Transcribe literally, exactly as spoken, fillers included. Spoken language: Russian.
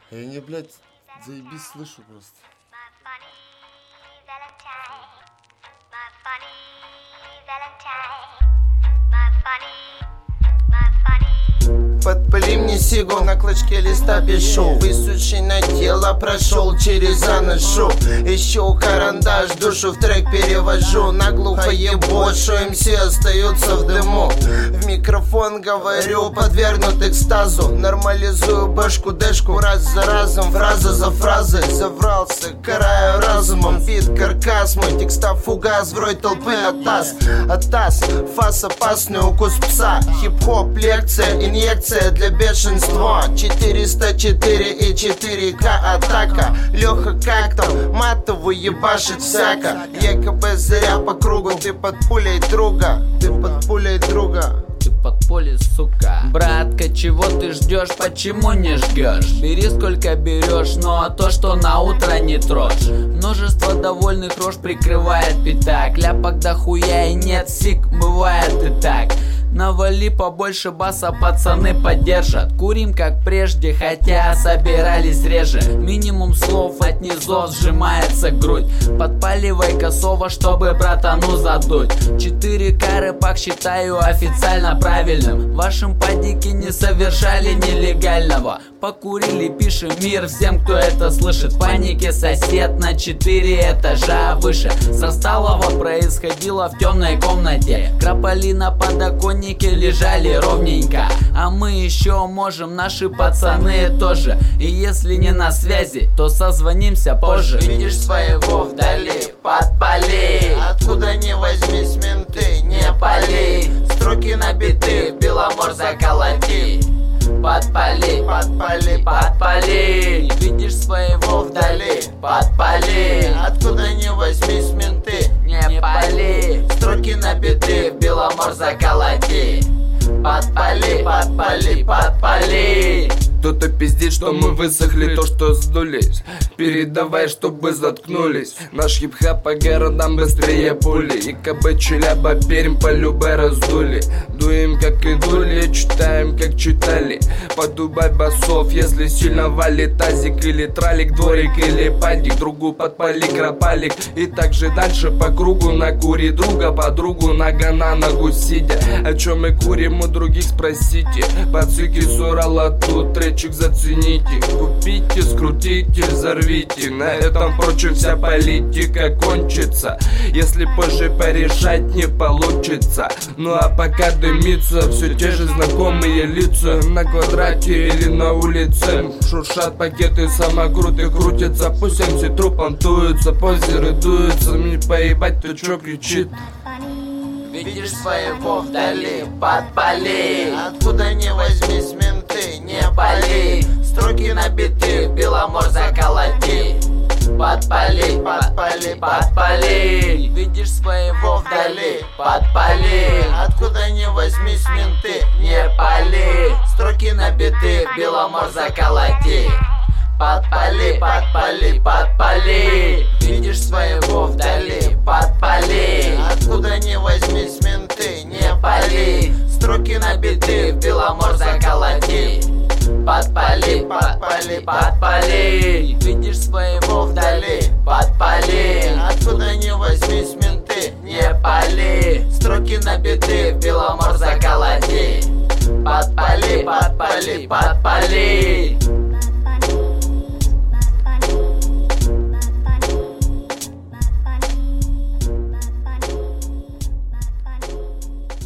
Я не, блядь, заебись слышу просто. Подпали мне сигу, на клочке листа пишу. Высуши на тело, прошел через аношу. Ищу карандаш, душу в трек перевожу. Наглухо ебу, шо эм си остаются в дыму. В микрофон говорю, подвергнут экстазу. Нормализую башку, дэшку раз за разом. Фраза за фразой, заврался, караю разумом. Бит, каркас, мой текста фугас. В рой толпы атас, атас, фас опасный укус пса. Хип-хоп, лекция, инъекция для бешенства. Четыреста четыре и четыре ка атака. Леха как там, матовую ебашит всяко. Якобы зря по кругу, ты под пулей друга. Ты под пулей друга. Ты под поле, сука. Братка, чего ты ждешь, почему не жгешь? Бери сколько берешь, но то, что на утро не трожь. Множество довольных рож прикрывает пятак. Ляпок до хуя и нет сик, бывает и так. Навали побольше баса, пацаны поддержат. Курим как прежде, хотя собирались реже. Минимум слов от низов сжимается грудь. Подпаливай косово, чтобы братану задуть. четыре ка рэпак считаю официально правильным. В вашем падике не совершали нелегального. Покурили, пишем мир всем, кто это слышит. В панике сосед на четыре этажа выше. Состалово происходило в темной комнате. Кропали на подоконнике, лежали ровненько. А мы еще можем, наши пацаны тоже. И если не на связи, то созвонимся позже. Видишь своего вдали, подпали. Откуда не возьмись, менты, не пали. Строки набиты, Беломор заколоти. Подпали, подпали, подпали. Видишь своего вдали, подпали. Откуда не возьмись, менты, не пали. Строки набиты, Беломор заколоти. Подпали, подпали, подпали. Кто-то пиздит, что мы высохли, то, что сдулись. Передавай, чтобы заткнулись. Наш хип-хап по городам быстрее пули. И КБ, Челяба, Пермь по любе раздули. Дуем, как и дули, читаем, как читали. Подубай басов, если сильно валит тазик или тралик, дворик или падик. Другу подпали кропалик. И также дальше по кругу накури друга, подругу нога на ногу сидя. О чем мы курим, у других спросите. Пацыки с Урала тут, тречик зацените. Купите, скрутите, взорвите. На этом, впрочем, вся политика кончится, если позже порешать не получится. Ну а пока дымится, все те же знакомые лица. На квадрате или на улице шуршат пакеты, самокруты крутятся. Пусть эм си трупом туются, позеры дуются. Мне поебать, ты чё кричит? Видишь своего вдали, подпали. Откуда не возьмись, менты, не пали. Строки набиты, Беломор заколоти. Подпали, подпали, подпали. Видишь своего вдали, подпали. Откуда не возьмись, менты, не пали. Строки набиты, Беломор заколоти. Подпали, подпали, подпали. Видишь своего вдали, подпали. Откуда не возьмись, менты, не пали. Строки набиты, Беломор заколоти. Подпали, подпали, подпали. Видишь своего вдали, подпали. Откуда не возьмись, менты, не пали. Строки набиты, Беломор заколоти. Подпали, подпали, подпали.